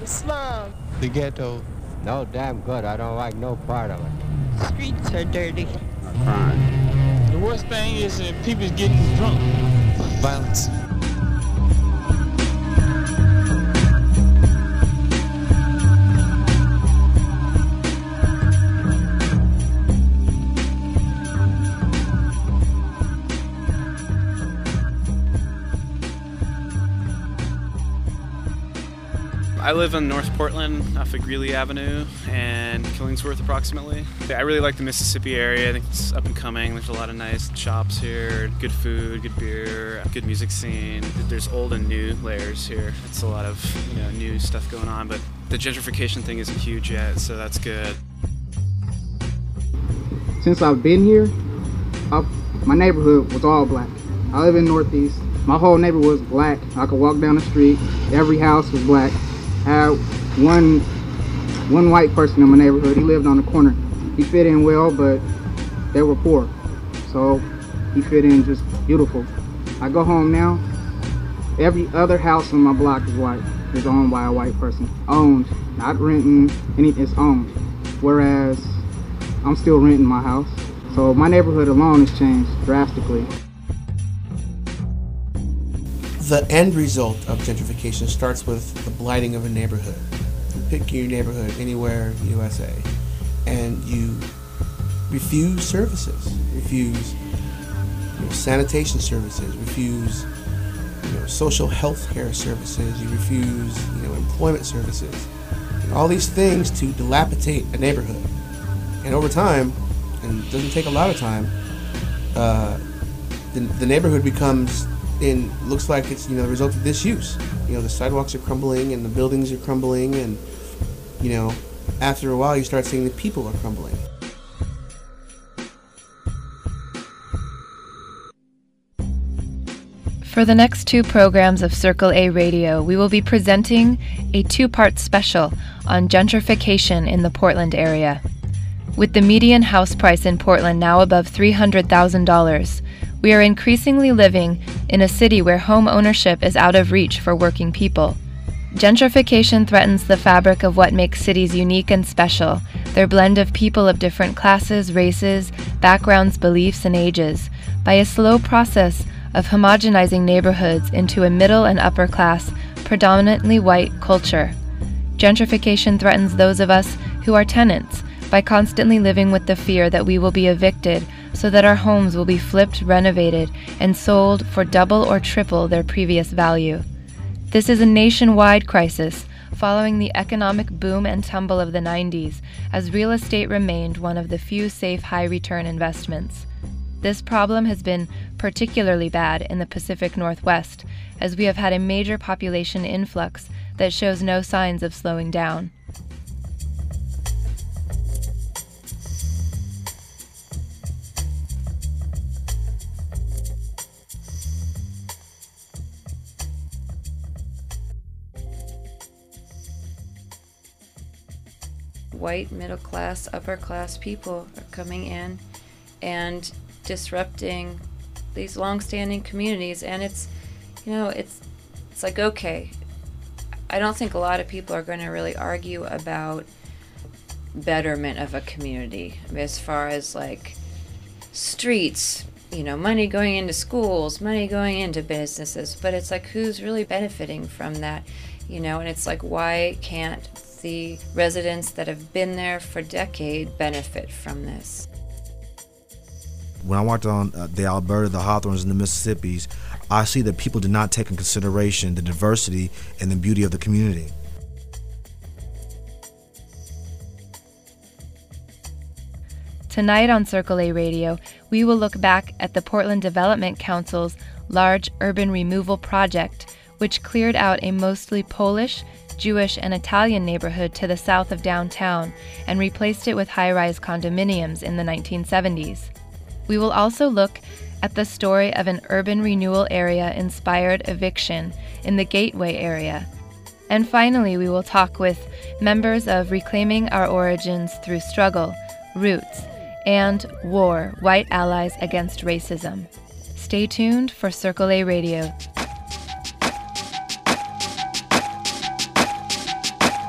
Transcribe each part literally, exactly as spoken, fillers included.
The slum. The ghetto. No damn good. I don't like no part of it. Streets are dirty. Crime. The worst thing is uh, people getting drunk. Violence. I live in North Portland off of Greeley Avenue and Killingsworth approximately. I really like the Mississippi area. I think it's up and coming. There's a lot of nice shops here, good food, good beer, good music scene. There's old and new layers here. It's a lot of, you know, new stuff going on, but the gentrification thing isn't huge yet, so that's good. Since I've been here, I've, my neighborhood was all black. I live in Northeast. My whole neighborhood was black. I could walk down the street. Every house was black. I had one one white person in my neighborhood. He lived on the corner. He fit in well, but they were poor. So he fit in just beautiful. I go home now. Every other house on my block is white. Is owned by a white person. Owned, not renting. Anything, it's owned. Whereas I'm still renting my house. So my neighborhood alone has changed drastically. The end result of gentrification starts with the blighting of a neighborhood. You pick your neighborhood anywhere in the U S A and you refuse services, refuse you know, sanitation services, refuse you know, social health care services, you refuse you know, employment services, and all these things to dilapidate a neighborhood. And over time, and it doesn't take a lot of time, uh, the, the neighborhood becomes And looks like it's you know the result of disuse. You know the sidewalks are crumbling and the buildings are crumbling, and you know after a while you start seeing the people are crumbling. For the next two programs of Circle A Radio, we will be presenting a two-part special on gentrification in the Portland area. With the median house price in Portland now above three hundred thousand dollars, we are increasingly living in a city where home ownership is out of reach for working people. Gentrification threatens the fabric of what makes cities unique and special, their blend of people of different classes, races, backgrounds, beliefs, and ages, by a slow process of homogenizing neighborhoods into a middle and upper class, predominantly white culture. Gentrification threatens those of us who are tenants by constantly living with the fear that we will be evicted so that our homes will be flipped, renovated, and sold for double or triple their previous value. This is a nationwide crisis following the economic boom and tumble of the nineties, as real estate remained one of the few safe high-return investments. This problem has been particularly bad in the Pacific Northwest, as we have had a major population influx that shows no signs of slowing down. White, middle class, upper class people are coming in and disrupting these long-standing communities, and it's, you know, it's it's like, okay, I don't think a lot of people are going to really argue about betterment of a community as far as like streets, you know, money going into schools, money going into businesses, but it's like, who's really benefiting from that, you know? And it's like, why can't the residents that have been there for decades benefit from this? When I walked on uh, the Alberta, the Hawthorns, and the Mississippis, I see that people did not take in consideration the diversity and the beauty of the community. Tonight on Circle A Radio, we will look back at the Portland Development Council's large urban removal project, which cleared out a mostly Polish, Jewish, and Italian neighborhood to the south of downtown and replaced it with high-rise condominiums in the nineteen seventies. We will also look at the story of an urban renewal area-inspired eviction in the Gateway area. And finally, we will talk with members of Reclaiming Our Origins Through Struggle, Roots, and War, White Allies Against Racism. Stay tuned for Circle A Radio.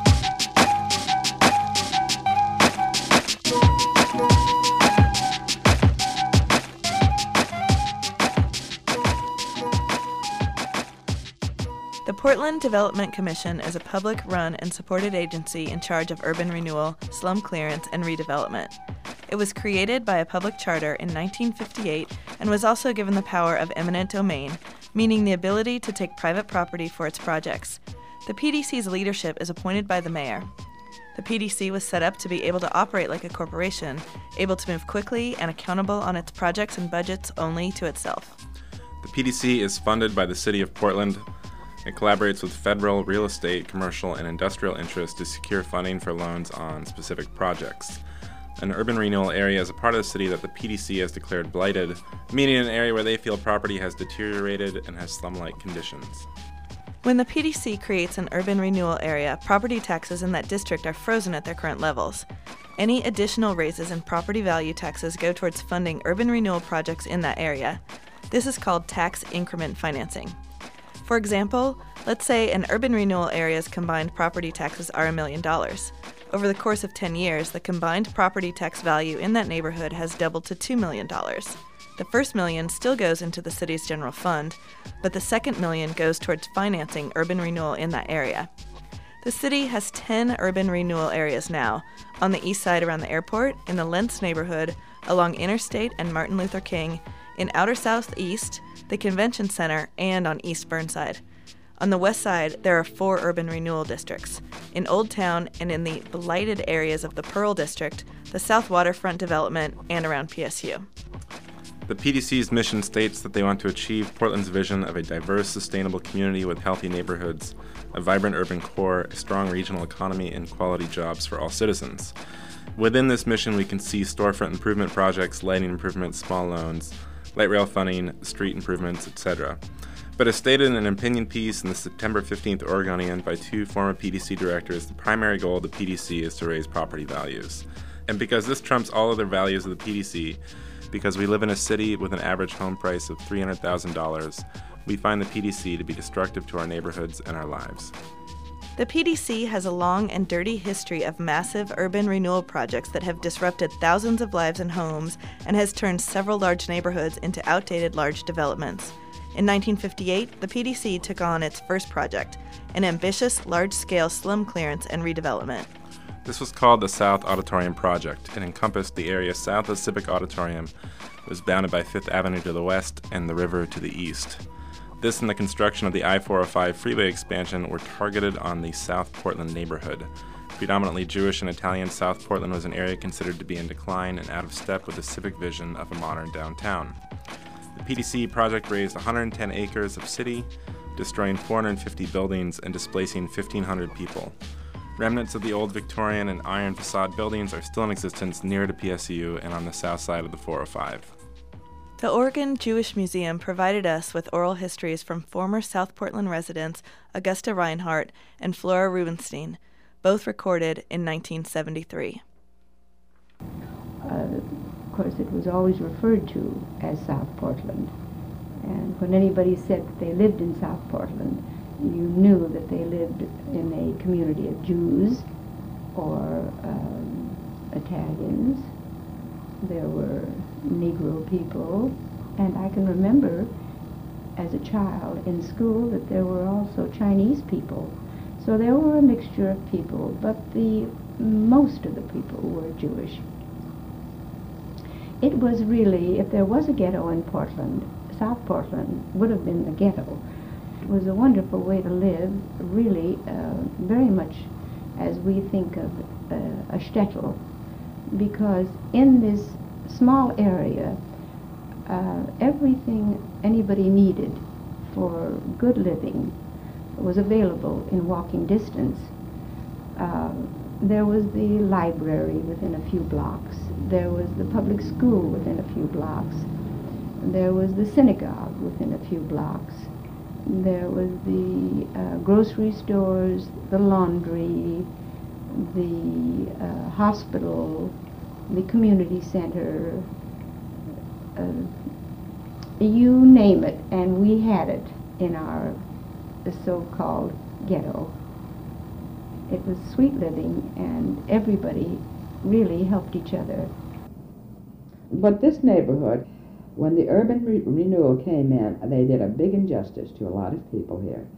Portland Development Commission is a public-run and supported agency in charge of urban renewal, slum clearance, and redevelopment. It was created by a public charter in nineteen fifty-eight and was also given the power of eminent domain, meaning the ability to take private property for its projects. The P D C's leadership is appointed by the mayor. The P D C was set up to be able to operate like a corporation, able to move quickly and accountable on its projects and budgets only to itself. The P D C is funded by the City of Portland. It collaborates with federal, real estate, commercial, and industrial interests to secure funding for loans on specific projects. An urban renewal area is a part of the city that the P D C has declared blighted, meaning an area where they feel property has deteriorated and has slum-like conditions. When the P D C creates an urban renewal area, property taxes in that district are frozen at their current levels. Any additional raises in property value taxes go towards funding urban renewal projects in that area. This is called tax increment financing. For example, let's say an urban renewal area's combined property taxes are a million dollars. Over the course of ten years, the combined property tax value in that neighborhood has doubled to two million dollars. The first million still goes into the city's general fund, but the second million goes towards financing urban renewal in that area. The city has ten urban renewal areas now, on the east side around the airport, in the Lentz neighborhood, along Interstate and Martin Luther King, in outer southeast, the Convention Center, and on East Burnside. On the west side, there are four urban renewal districts, in Old Town and in the blighted areas of the Pearl District, the South Waterfront Development, and around P S U. The P D C's mission states that they want to achieve Portland's vision of a diverse, sustainable community with healthy neighborhoods, a vibrant urban core, a strong regional economy, and quality jobs for all citizens. Within this mission, we can see storefront improvement projects, lighting improvements, small loans, light rail funding, street improvements, et cetera. But as stated in an opinion piece in the September fifteenth Oregonian by two former P D C directors, the primary goal of the P D C is to raise property values. And because this trumps all other values of the P D C, because we live in a city with an average home price of three hundred thousand dollars, we find the P D C to be destructive to our neighborhoods and our lives. The P D C has a long and dirty history of massive urban renewal projects that have disrupted thousands of lives and homes and has turned several large neighborhoods into outdated large developments. In nineteen fifty-eight, the P D C took on its first project, an ambitious, large-scale slum clearance and redevelopment. This was called the South Auditorium Project. It encompassed the area south of Civic Auditorium. It was bounded by Fifth Avenue to the west and the river to the east. This and the construction of the I four oh five freeway expansion were targeted on the South Portland neighborhood. Predominantly Jewish and Italian, South Portland was an area considered to be in decline and out of step with the civic vision of a modern downtown. The P D C project raised one hundred ten acres of city, destroying four hundred fifty buildings and displacing fifteen hundred people. Remnants of the old Victorian and iron facade buildings are still in existence near to P S U and on the south side of the four oh five. The Oregon Jewish Museum provided us with oral histories from former South Portland residents Augusta Reinhardt and Flora Rubenstein, both recorded in nineteen seventy-three. Uh, of course, it was always referred to as South Portland. And when anybody said that they lived in South Portland, you knew that they lived in a community of Jews or um, Italians. There were Negro people, and I can remember as a child in school that there were also Chinese people. So there were a mixture of people, but the most of the people were Jewish. It was really, if there was a ghetto in Portland, South Portland would have been the ghetto. It was a wonderful way to live, really uh, very much as we think of uh, a shtetl, because in this small area, uh, everything anybody needed for good living was available in walking distance. Uh, there was the library within a few blocks. There was the public school within a few blocks. There was the synagogue within a few blocks. There was the uh, grocery stores, the laundry, the uh, hospital, the community center, uh, you name it, and we had it in our the so-called ghetto. It was sweet living, and everybody really helped each other. But this neighborhood, when the urban re renewal came in, they did a big injustice to a lot of people here.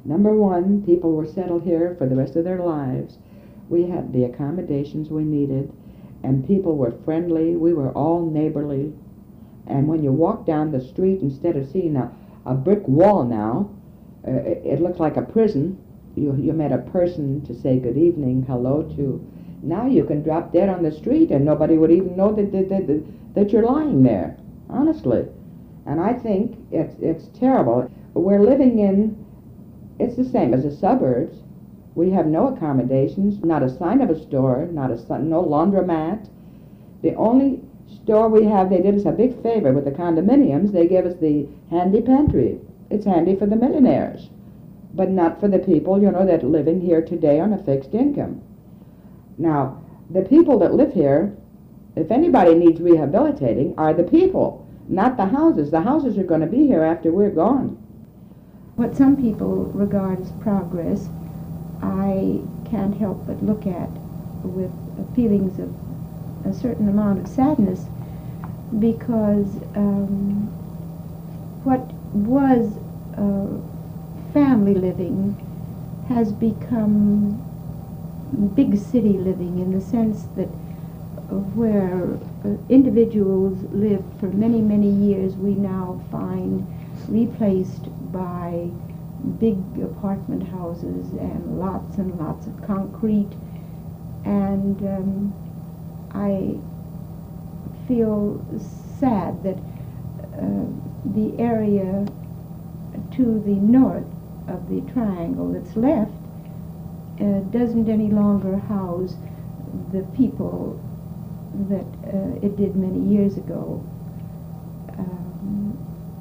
Number one, people were settled here for the rest of their lives. We had the accommodations we needed, and people were friendly. We were all neighborly. And when you walk down the street, instead of seeing a, a brick wall now, uh, it, it looked like a prison. You, you met a person to say good evening, hello to. Now you can drop dead on the street and nobody would even know that, that, that, that you're lying there, honestly. And I think it's, it's terrible. We're living in, it's the same as the suburbs. We have no accommodations, not a sign of a store, not a no laundromat. The only store we have, they did us a big favor with the condominiums. They gave us the handy pantry. It's handy for the millionaires, but not for the people, you know, that are living here today on a fixed income. Now, the people that live here, if anybody needs rehabilitating, are the people, not the houses. The houses are going to be here after we're gone. What some people regard as progress, I can't help but look at with feelings of a certain amount of sadness, because um, what was uh, family living has become big city living, in the sense that where uh, individuals lived for many, many years, we now find replaced by big apartment houses and lots and lots of concrete. And um, I feel sad that uh, the area to the north of the triangle that's left uh, doesn't any longer house the people that uh, it did many years ago. Um,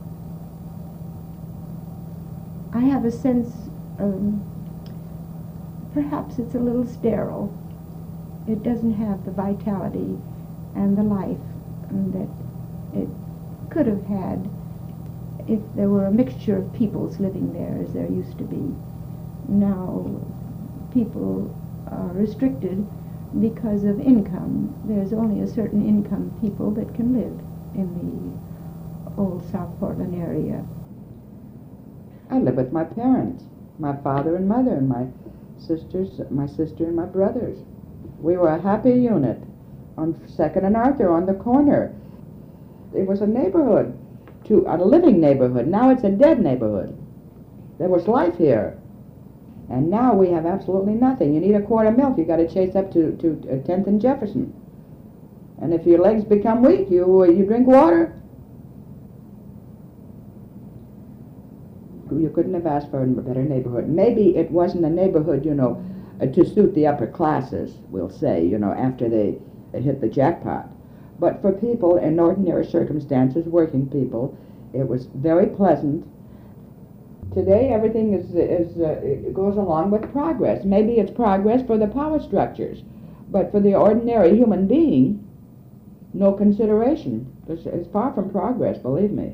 I have a sense, um, perhaps it's a little sterile. It doesn't have the vitality and the life that it could have had if there were a mixture of peoples living there as there used to be. Now, people are restricted because of income. There's only a certain income people that can live in the old South Portland area. I live with my parents, my father and mother, and my sisters, my sister and my brothers. We were a happy unit on Second and Arthur on the corner. It was a neighborhood, to a living neighborhood. Now it's a dead neighborhood. There was life here. And now we have absolutely nothing. You need a quart of milk, you got to chase up to, to tenth and Jefferson. And if your legs become weak, you, you drink water. You couldn't have asked for a better neighborhood. Maybe it wasn't a neighborhood, you know, uh, to suit the upper classes, we'll say, you know, after they uh, hit the jackpot. But for people in ordinary circumstances, working people, it was very pleasant. Today, everything is, is uh, it goes along with progress. Maybe it's progress for the power structures, but for the ordinary human being, no consideration. It's, it's far from progress, believe me.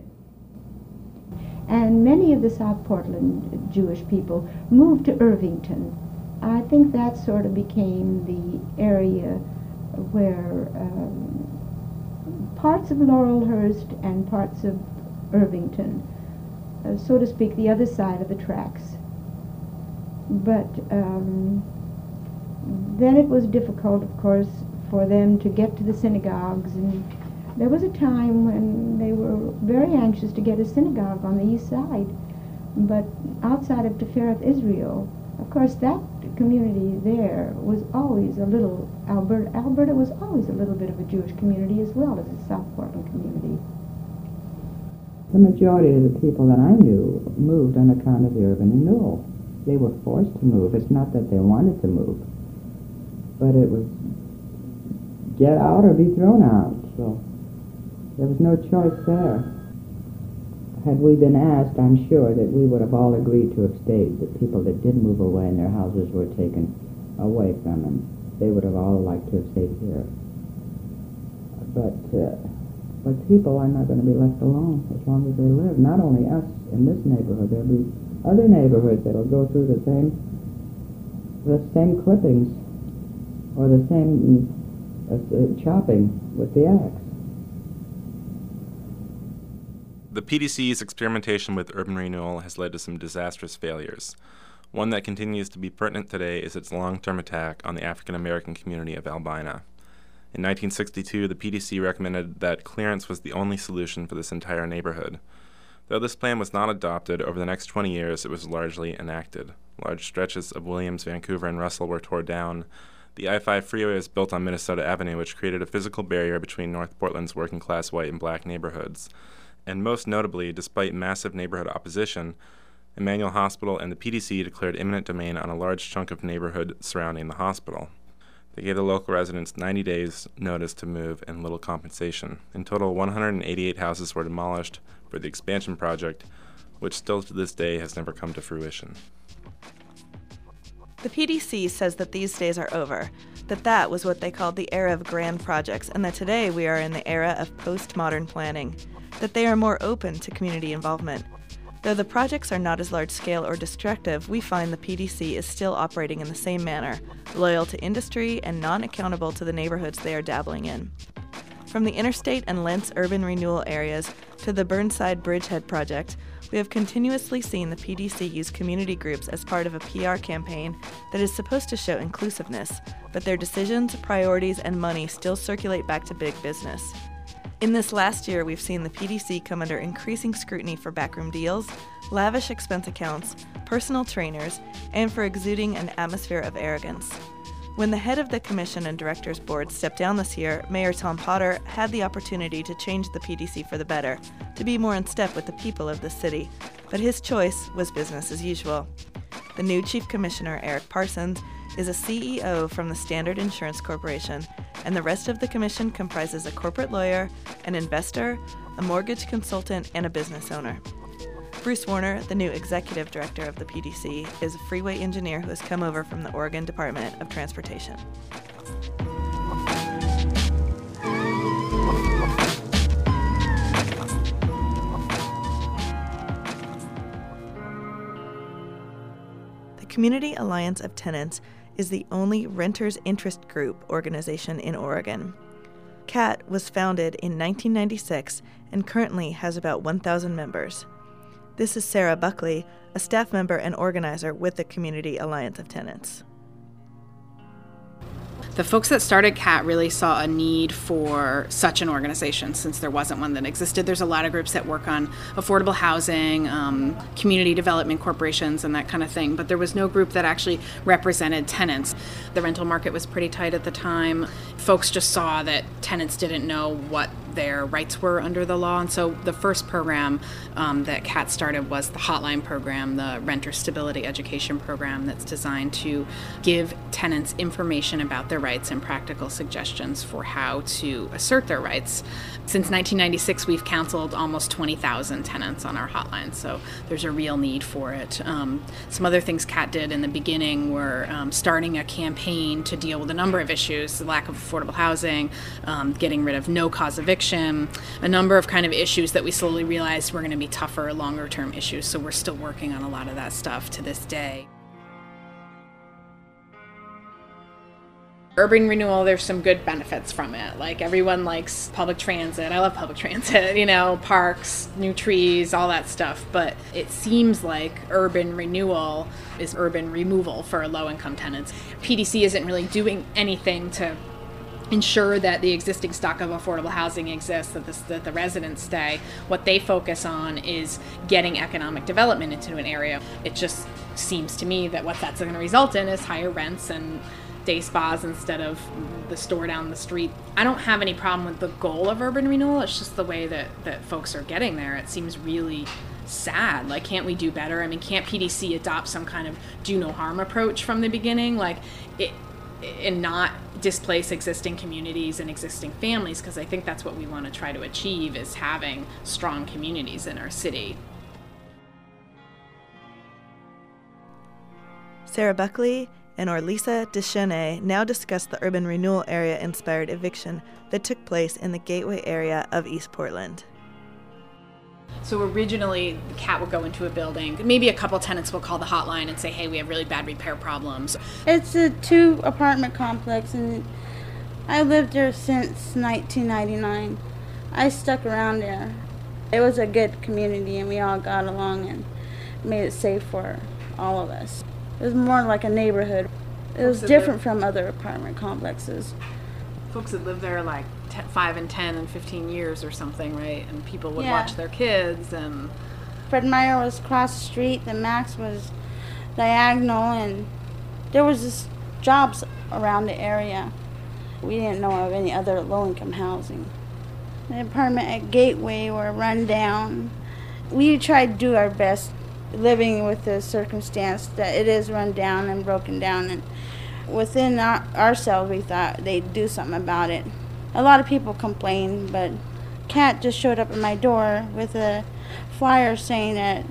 And many of the South Portland Jewish people moved to Irvington. I think that sort of became the area where um, parts of Laurelhurst and parts of Irvington, uh, so to speak, the other side of the tracks. But um, then it was difficult, of course, for them to get to the synagogues, and there was a time when they were very anxious to get a synagogue on the east side, but outside of Tifereth Israel, of course, that community there was always a little, Alberta, Alberta was always a little bit of a Jewish community as well as a South Portland community. The majority of the people that I knew moved on account of the urban renewal. They were forced to move. It's not that they wanted to move, but it was get out or be thrown out, so there was no choice there. Had we been asked, I'm sure that we would have all agreed to have stayed. The people that did move away and their houses were taken away from them, they would have all liked to have stayed here. But, uh, but people are not going to be left alone as long as they live. Not only us in this neighborhood, there'll be other neighborhoods that'll go through the same, the same clippings or the same uh, uh, chopping with the axe. The P D C's experimentation with urban renewal has led to some disastrous failures. One that continues to be pertinent today is its long-term attack on the African American community of Albina. In nineteen sixty-two, the P D C recommended that clearance was the only solution for this entire neighborhood. Though this plan was not adopted, over the next twenty years it was largely enacted. Large stretches of Williams, Vancouver, and Russell were torn down. The I five freeway was built on Minnesota Avenue, which created a physical barrier between North Portland's working-class white and black neighborhoods. And most notably, despite massive neighborhood opposition, Emmanuel Hospital and the P D C declared eminent domain on a large chunk of neighborhood surrounding the hospital. They gave the local residents ninety days notice to move and little compensation. In total, one hundred eighty-eight houses were demolished for the expansion project, which still to this day has never come to fruition. The P D C says that these days are over, that that was what they called the era of grand projects, and that today we are in the era of postmodern planning, that they are more open to community involvement. Though the projects are not as large-scale or destructive, we find the P D C is still operating in the same manner, loyal to industry and non-accountable to the neighborhoods they are dabbling in. From the Interstate and Lentz urban renewal areas to the Burnside Bridgehead project, we have continuously seen the P D C use community groups as part of a P R campaign that is supposed to show inclusiveness, but their decisions, priorities, and money still circulate back to big business. In this last year, we've seen the P D C come under increasing scrutiny for backroom deals, lavish expense accounts, personal trainers, and for exuding an atmosphere of arrogance. When the head of the Commission and Directors Board stepped down this year, Mayor Tom Potter had the opportunity to change the P D C for the better, to be more in step with the people of the city, but his choice was business as usual. The new Chief Commissioner, Eric Parsons, is a C E O from the Standard Insurance Corporation, and the rest of the commission comprises a corporate lawyer, an investor, a mortgage consultant, and a business owner. Bruce Warner, the new executive director of the P D C, is a freeway engineer who has come over from the Oregon Department of Transportation. The Community Alliance of Tenants is the only renters interest group organization in Oregon. C A T was founded in nineteen ninety-six and currently has about one thousand members. This is Sarah Buckley, a staff member and organizer with the Community Alliance of Tenants. The folks that started C A T really saw a need for such an organization since there wasn't one that existed. There's a lot of groups that work on affordable housing, um, community development corporations, and that kind of thing, but there was no group that actually represented tenants. The rental market was pretty tight at the time. Folks just saw that tenants didn't know what their rights were under the law, and so the first program um, that C A T started was the Hotline program, the Renter Stability Education program that's designed to give tenants information about their rights and practical suggestions for how to assert their rights. Since nineteen ninety-six, we've counseled almost twenty thousand tenants on our hotline, so there's a real need for it. Um, some other things C A T did in the beginning were um, starting a campaign to deal with a number of issues, the lack of affordable housing, um, getting rid of no-cause eviction, a number of kind of issues that we slowly realized were going to be tougher, longer-term issues, so we're still working on a lot of that stuff to this day. Urban renewal, there's some good benefits from it. Like, everyone likes public transit. I love public transit, you know, parks, new trees, all that stuff. But it seems like urban renewal is urban removal for low-income tenants. P D C isn't really doing anything to ensure that the existing stock of affordable housing exists, that, this, that the residents stay. What they focus on is getting economic development into an area. It just seems to me that what that's going to result in is higher rents and day spas instead of the store down the street. I don't have any problem with the goal of urban renewal. It's just the way that, that folks are getting there. It seems really sad. Like, can't we do better? I mean, can't P D C adopt some kind of do no harm approach from the beginning? Like, it, and not displace existing communities and existing families, because I think that's what we want to try to achieve, is having strong communities in our city. Sarah Buckley and Orlisa Deschenay now discuss the urban renewal area-inspired eviction that took place in the Gateway area of East Portland. So originally, the C A T would go into a building. Maybe a couple tenants will call the hotline and say, hey, we have really bad repair problems. It's a two-apartment complex, and I lived there since nineteen ninety-nine. I stuck around there. It was a good community, and we all got along and made it safe for all of us. It was more like a neighborhood. It was Folks that different live- from other apartment complexes. Folks that live there like t- five and ten and fifteen years or something, right? And people would Yeah. watch their kids and. Fred Meyer was across the street, the Max was diagonal, and there was just jobs around the area. We didn't know of any other low-income housing. The apartment at Gateway were run down. We tried to do our best living with the circumstance that it is run down and broken down, and within our, ourselves we thought they'd do something about it. A lot of people complained, but Kat just showed up at my door with a flyer saying that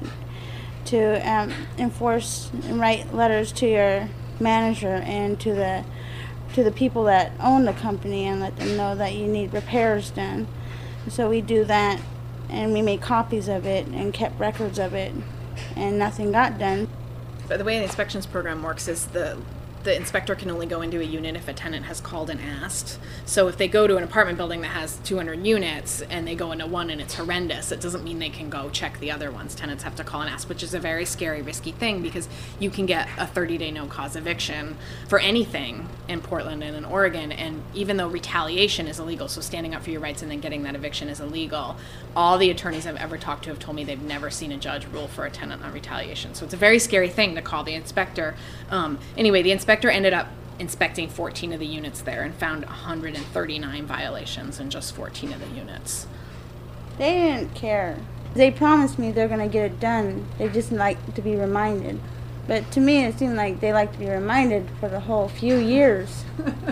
to um, enforce and write letters to your manager and to the to the people that own the company and let them know that you need repairs done. So we do that, and we made copies of it and kept records of it, and nothing got done. But the way the inspections program works is the the inspector can only go into a unit if a tenant has called and asked. So if they go to an apartment building that has two hundred units and they go into one and it's horrendous, it doesn't mean they can go check the other ones. Tenants have to call and ask, which is a very scary, risky thing because you can get a thirty-day no-cause eviction for anything in Portland and in Oregon. And even though retaliation is illegal, so standing up for your rights and then getting that eviction is illegal, all the attorneys I've ever talked to have told me they've never seen a judge rule for a tenant on retaliation. So it's a very scary thing to call the inspector. Um, anyway, the inspector ended up inspecting fourteen of the units there and found one hundred thirty-nine violations in just fourteen of the units. They didn't care. They promised me they're going to get it done. They just like to be reminded. But to me, it seemed like they like to be reminded for the whole few years.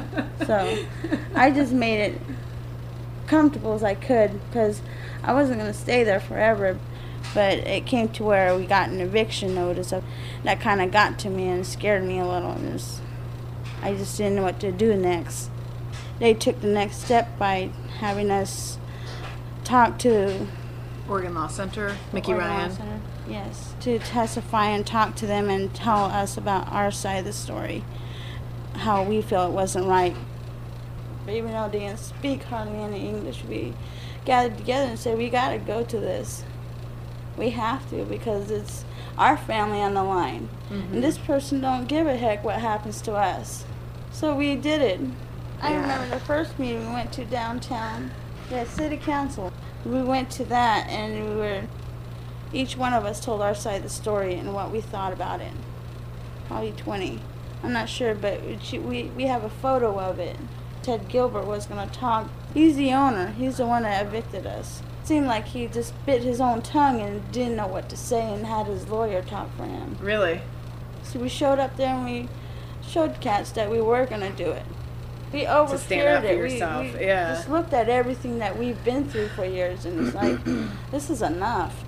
So I just made it comfortable as I could because I wasn't going to stay there forever. But it came to where we got an eviction notice. Of, that kind of got to me and scared me a little. It was, I just didn't know what to do next. They took the next step by having us talk to Oregon Law Center, Mickey Oregon Law Ryan. Center, yes, to testify and talk to them and tell us about our side of the story, how we feel it wasn't right. But even though they didn't speak hardly any English, we gathered together and said, we got to go to this. We have to because it's our family on the line. Mm-hmm. And this person don't give a heck what happens to us. So we did it. I Yeah. remember the first meeting we went to downtown, the city council. We went to that and we were, each one of us told our side of the story and what we thought about it. Probably twenty. I'm not sure, but we, we, we have a photo of it. Ted Gilbert was going to talk. He's the owner. He's the one that evicted us. Seemed like he just bit his own tongue and didn't know what to say and had his lawyer talk for him. Really? So we showed up there and we showed cats that we were going to do it. We overheard stand up for it. yourself, we, we yeah. just looked at everything that we've been through for years and it's like, this is enough.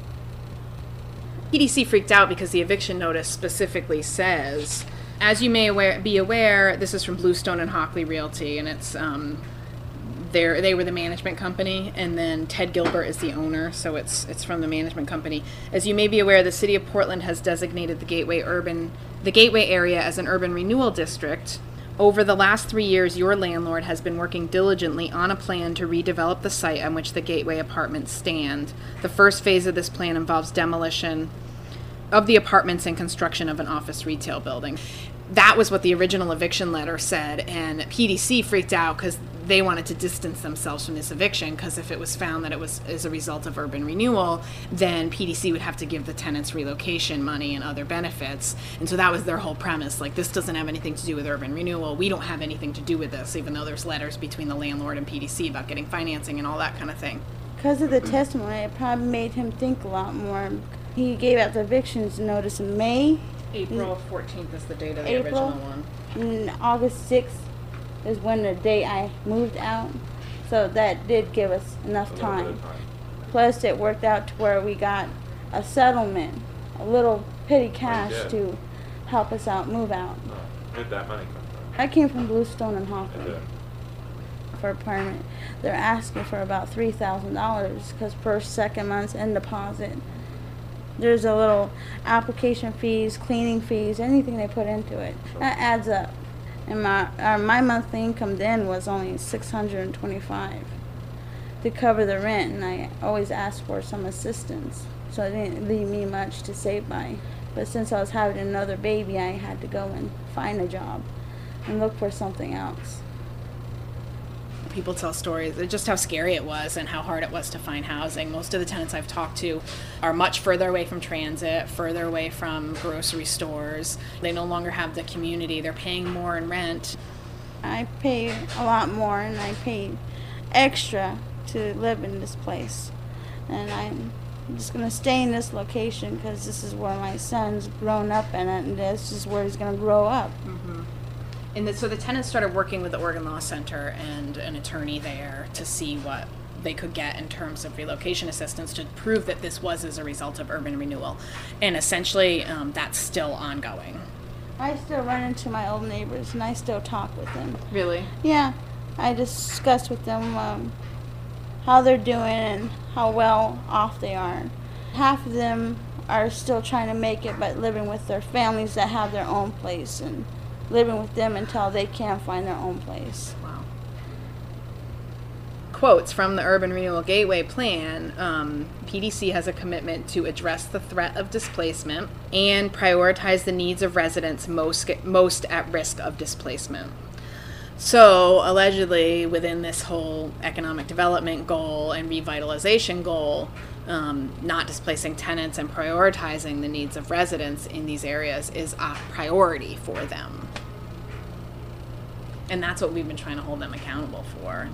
P D C freaked out because the eviction notice specifically says, as you may aware, be aware, this is from Bluestone and Hockley Realty, and it's um, they're, they were the management company, and then Ted Gilbert is the owner, so it's it's from the management company. As you may be aware, the City of Portland has designated the Gateway urban the Gateway area as an urban renewal district. Over the last three years, your landlord has been working diligently on a plan to redevelop the site on which the Gateway apartments stand. The first phase of this plan involves demolition of the apartments and construction of an office retail building. That was what the original eviction letter said, and P D C freaked out because they wanted to distance themselves from this eviction, because if it was found that it was as a result of urban renewal, then P D C would have to give the tenants relocation money and other benefits. And so that was their whole premise, like, this doesn't have anything to do with urban renewal. We don't have anything to do with this, even though there's letters between the landlord and P D C about getting financing and all that kind of thing. Because of the testimony, it probably made him think a lot more. He gave out the evictions notice in May. April fourteenth is the date of the April, original one. And August sixth is when the day I moved out. So that did give us enough time. Plus it worked out to where we got a settlement, a little petty cash did? to help us out, move out. Where did that money come from? I came from Bluestone and Hawthorne Okay. for apartment. They're asking for about three thousand dollars because first, second month's and deposit. There's a little application fees, cleaning fees, anything they put into it. That adds up. And my uh, my monthly income then was only six hundred twenty-five to cover the rent, and I always asked for some assistance, so it didn't leave me much to save by. But since I was having another baby, I had to go and find a job and look for something else. People tell stories of just how scary it was and how hard it was to find housing. Most of the tenants I've talked to are much further away from transit, further away from grocery stores. They no longer have the community. They're paying more in rent. I pay a lot more, and I pay extra to live in this place. And I'm just going to stay in this location because this is where my son's grown up in it, and this is where he's going to grow up. Mm-hmm. And the, so the tenants started working with the Oregon Law Center and an attorney there to see what they could get in terms of relocation assistance to prove that this was as a result of urban renewal. And essentially, um, that's still ongoing. I still run into my old neighbors, and I still talk with them. Really? Yeah. I discuss with them um, how they're doing and how well off they are. Half of them are still trying to make it, but living with their families that have their own place, and living with them until they can find their own place. Wow. Quotes from the Urban Renewal Gateway Plan, um, P D C has a commitment to address the threat of displacement and prioritize the needs of residents most, most at risk of displacement. So, allegedly, within this whole economic development goal and revitalization goal, um, not displacing tenants and prioritizing the needs of residents in these areas is a priority for them. And that's what we've been trying to hold them accountable for.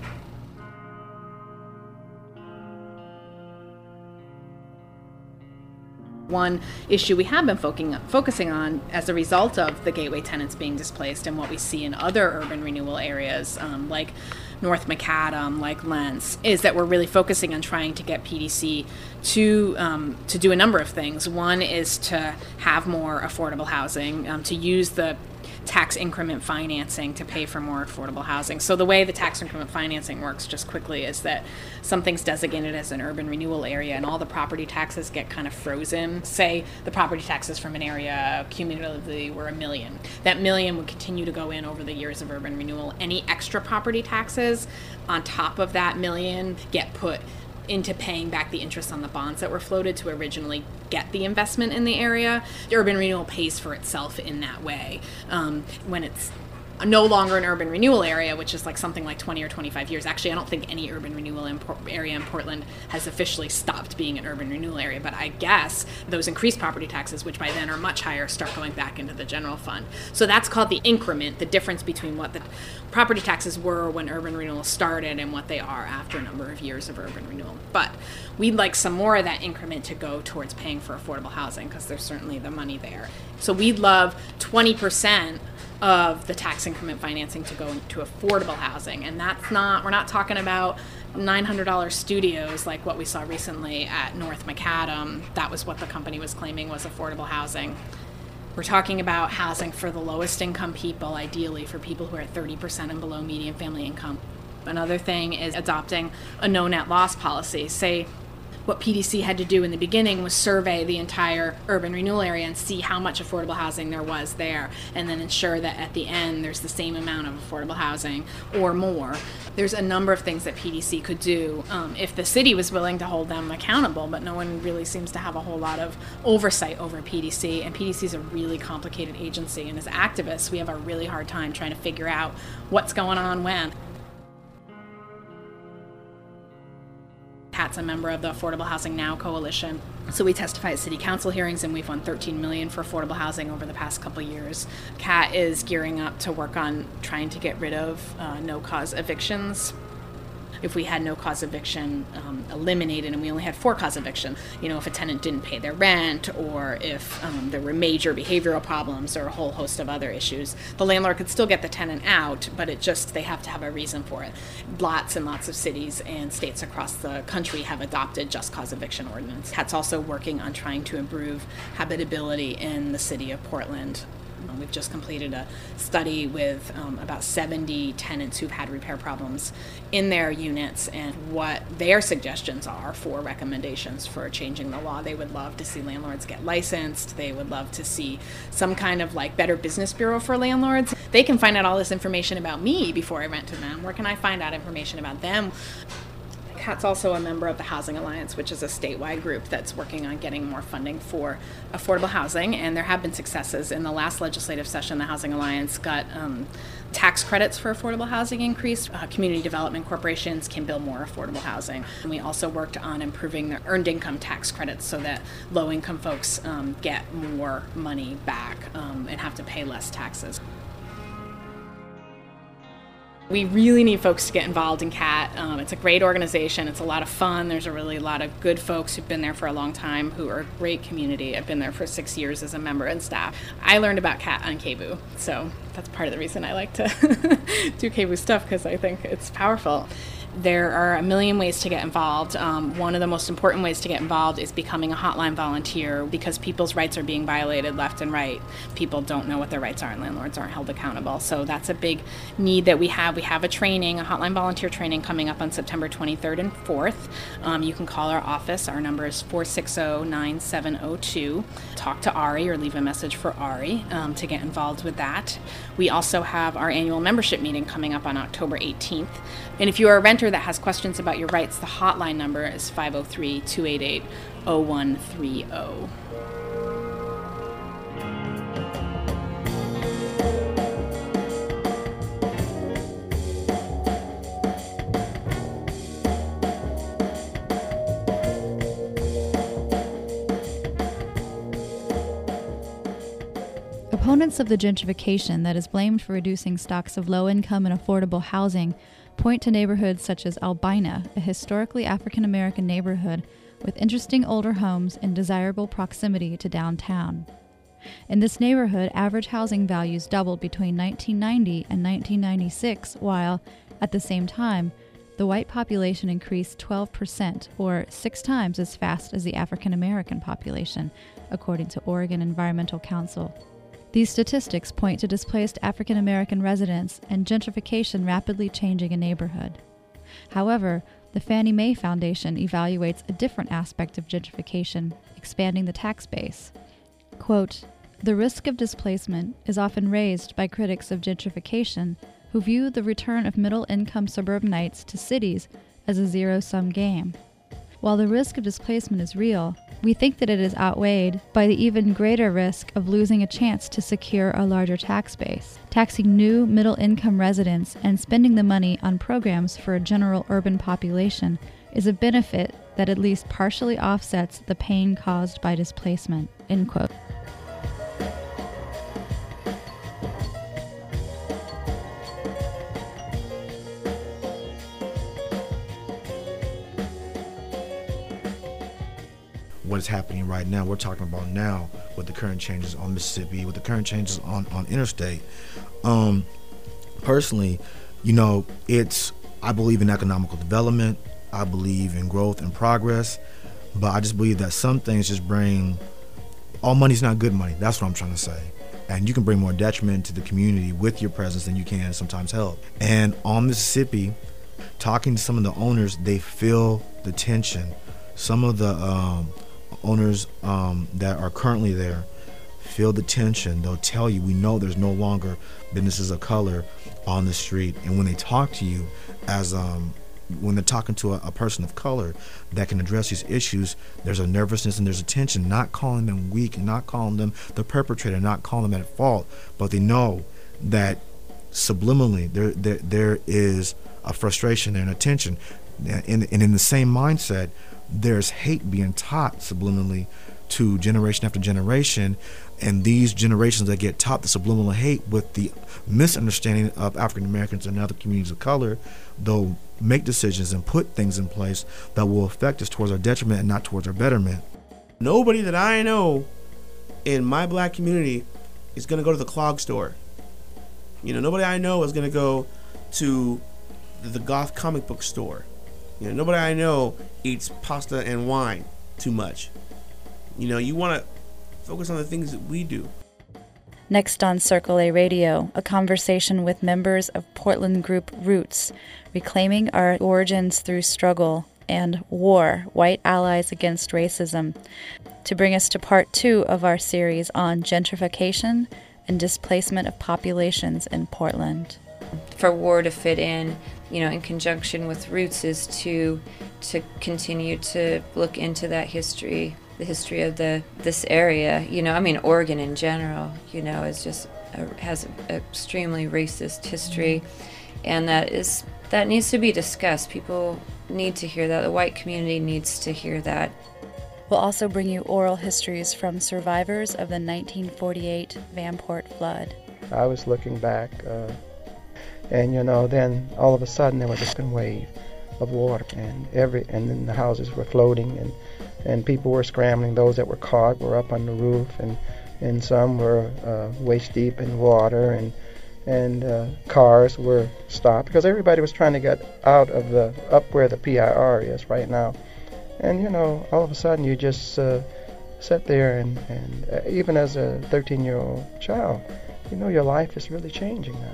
One issue we have been focusing, focusing on as a result of the gateway tenants being displaced and what we see in other urban renewal areas um, like North Macadam, like Lentz, is that we're really focusing on trying to get P D C to um, to do a number of things. One is to have more affordable housing, um, to use the tax increment financing to pay for more affordable housing. So the way the tax increment financing works, just quickly, is that something's designated as an urban renewal area and all the property taxes get kind of frozen. Say the property taxes from an area cumulatively were a million. That million would continue to go in over the years of urban renewal. Any extra property taxes on top of that million get put into paying back the interest on the bonds that were floated to originally get the investment in the area. Urban renewal pays for itself in that way. Um, when it's no longer an urban renewal area, which is like something like twenty or twenty-five years. Actually, I don't think any urban renewal in Por- area in Portland has officially stopped being an urban renewal area, but I guess those increased property taxes, which by then are much higher, start going back into the general fund. So that's called the increment, the difference between what the property taxes were when urban renewal started and what they are after a number of years of urban renewal. But we'd like some more of that increment to go towards paying for affordable housing, because there's certainly the money there. So we'd love twenty percent of the tax increment financing to go into affordable housing. And that's not, we're not talking about nine hundred dollars studios like what we saw recently at North Macadam. That was what the company was claiming was affordable housing. We're talking about housing for the lowest income people, ideally for people who are thirty percent and below median family income. Another thing is adopting a no net loss policy. Say, what P D C had to do in the beginning was survey the entire urban renewal area and see how much affordable housing there was there, and then ensure that at the end there's the same amount of affordable housing or more. There's a number of things that P D C could do um, if the city was willing to hold them accountable, but no one really seems to have a whole lot of oversight over P D C, and P D C is a really complicated agency, and as activists we have a really hard time trying to figure out what's going on when. Kat's a member of the Affordable Housing Now Coalition. So we testify at city council hearings, and we've won thirteen million dollars for affordable housing over the past couple years. Kat is gearing up to work on trying to get rid of uh, no-cause evictions. If we had no-cause eviction um, eliminated and we only had for-cause eviction, you know, if a tenant didn't pay their rent, or if um, there were major behavioral problems or a whole host of other issues, the landlord could still get the tenant out, but it just, they have to have a reason for it. Lots and lots of cities and states across the country have adopted just cause eviction ordinance. Kat's also working on trying to improve habitability in the city of Portland. Um, we've just completed a study with um, about seventy tenants who've had repair problems in their units, and what their suggestions are for recommendations for changing the law. They would love to see landlords get licensed. They would love to see some kind of like better business bureau for landlords. They can find out all this information about me before I rent to them. Where can I find out information about them? C A T's also a member of the Housing Alliance, which is a statewide group that's working on getting more funding for affordable housing, and there have been successes. In the last legislative session, the Housing Alliance got um, tax credits for affordable housing increased. Uh, community development corporations can build more affordable housing. And we also worked on improving the earned income tax credits so that low-income folks um, get more money back um, and have to pay less taxes. We really need folks to get involved in C A T. Um, it's a great organization. It's a lot of fun. There's a really lot of good folks who've been there for a long time who are a great community. I've been there for six years as a member and staff. I learned about C A T on K B U, so that's part of the reason I like to do K B U stuff, because I think it's powerful. There are a million ways to get involved. Um, one of the most important ways to get involved is becoming a hotline volunteer, because people's rights are being violated left and right. People don't know what their rights are, and landlords aren't held accountable. So that's a big need that we have. We have a training, a hotline volunteer training coming up on September twenty-third and fourth. Um, you can call our office. Our number is four six zero, nine seven zero two. Talk to Ari or leave a message for Ari um, to get involved with that. We also have our annual membership meeting coming up on October eighteenth. And if you are a renter that has questions about your rights, the hotline number is five oh three, two eight eight, oh one three oh. Opponents of the gentrification that is blamed for reducing stocks of low-income and affordable housing point to neighborhoods such as Albina, a historically African-American neighborhood with interesting older homes in desirable proximity to downtown. In this neighborhood, average housing values doubled between nineteen ninety and nineteen ninety-six, while, at the same time, the white population increased twelve percent, or six times as fast as the African-American population, according to Oregon Environmental Council. These statistics point to displaced African American residents and gentrification rapidly changing a neighborhood. However, the Fannie Mae Foundation evaluates a different aspect of gentrification, expanding the tax base. Quote, "The risk of displacement is often raised by critics of gentrification who view the return of middle-income suburbanites to cities as a zero-sum game. While the risk of displacement is real, we think that it is outweighed by the even greater risk of losing a chance to secure a larger tax base. Taxing new middle-income residents and spending the money on programs for a general urban population is a benefit that at least partially offsets the pain caused by displacement." End quote. What is happening right now, we're talking about now with the current changes on Mississippi, with the current changes on, on interstate. Um, personally, you know, it's, I believe in economical development, I believe in growth and progress, but I just believe that some things just bring, all money's not good money, that's what I'm trying to say. And you can bring more detriment to the community with your presence than you can sometimes help. And on Mississippi, talking to some of the owners, they feel the tension. Some of the um, owners um, that are currently there feel the tension. They'll tell you, we know there's no longer businesses of color on the street. And when they talk to you as um, when they're talking to a, a person of color that can address these issues, there's a nervousness and there's a tension, not calling them weak, not calling them the perpetrator, not calling them at fault, but they know that subliminally there there, there is a frustration and a tension. And, and in the same mindset, there's hate being taught subliminally to generation after generation, and these generations that get taught the subliminal hate with the misunderstanding of African Americans and other communities of color, they'll make decisions and put things in place that will affect us towards our detriment and not towards our betterment. Nobody that I know in my black community is going to go to the clog store. You know, nobody I know is going to go to the goth comic book store. You know, nobody I know eats pasta and wine too much. You know, you want to focus on the things that we do. Next on Circle A Radio, a conversation with members of Portland group Roots, reclaiming our origins through struggle, and War, White Allies Against Racism, to bring us to part two of our series on gentrification and displacement of populations in Portland. For War to fit in, you know, in conjunction with Roots, is to to continue to look into that history, the history of the this area. You know, I mean, Oregon in general, you know, is just a, has an extremely racist history, and that is that needs to be discussed. People need to hear that. The white community needs to hear that. We'll also bring you oral histories from survivors of the nineteen forty-eight Vanport flood. I was looking back, uh, and you know, then all of a sudden there was just a wave of water, and every and then the houses were floating, and and people were scrambling. Those that were caught were up on the roof, and and some were uh, waist deep in water, and and uh, cars were stopped because everybody was trying to get out of the up where the P I R is right now. And you know, all of a sudden you just uh, sit there, and and uh, even as a thirteen-year-old child, you know your life is really changing now.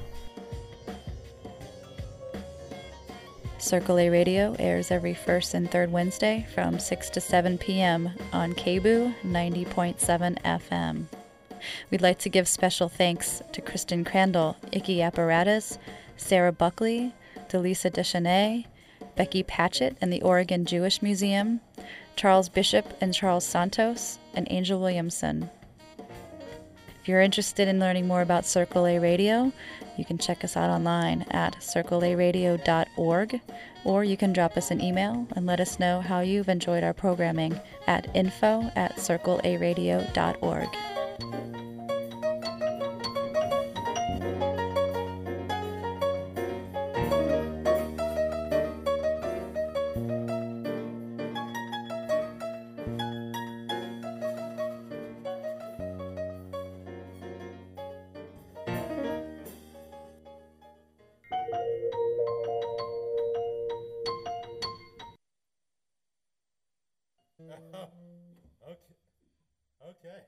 Circle A Radio airs every first and third Wednesday from six to seven p.m. on K B O ninety point seven F M. We'd like to give special thanks to Kristen Crandall, Icky Apparatus, Sarah Buckley, Delisa Deschanais, Becky Patchett and the Oregon Jewish Museum, Charles Bishop and Charles Santos, and Angel Williamson. If you're interested in learning more about Circle A Radio, you can check us out online at circle a radio dot org, or you can drop us an email and let us know how you've enjoyed our programming at info at circle a radio dot org. Okay. Okay.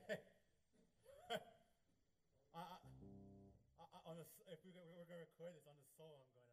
I, I, I, on the, if we, we're going to record this on the soul, I'm going to.